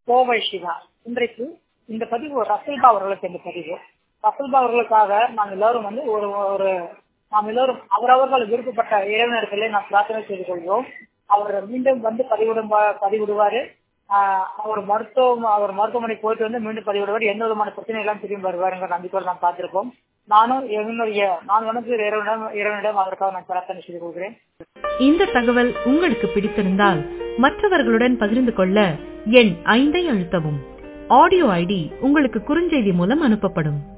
கோவை சிவா. இன்றைக்கு இந்த பதிவு ரசல்பா அவர்களுக்கு இந்த பதிவு. ரசல்பா அவர்களுக்காக நாம் எல்லாரும் நாம் எல்லாரும் அவரவர்கள் விருப்பப்பட்ட இறைவனர்களே நாம் பிரார்த்தனை செய்து கொள்வோம். அவர் மீண்டும் வந்து பதிவிடுவாரு. அவர் மருத்துவமனை போயிட்டு வந்து மீண்டும் பதிவிடுவார். எந்த விதமான பிரச்சனை எல்லாம் திரும்பி வருவாருங்கிற நம்பிக்கையோடு நாம் பார்த்திருக்கோம். நான் வந்து இறைவனிடம் அதற்காக நான் பிரார்த்தனை செய்து கொள்கிறேன். இந்த தகவல் உங்களுக்கு பிடித்திருந்தால் மற்றவர்களுடன் பகிர்ந்து கொள்ள எண் 5 அழுத்தவும். ஆடியோ ஐடி உங்களுக்கு குறுஞ்செய்தி மூலம் அனுப்பப்படும்.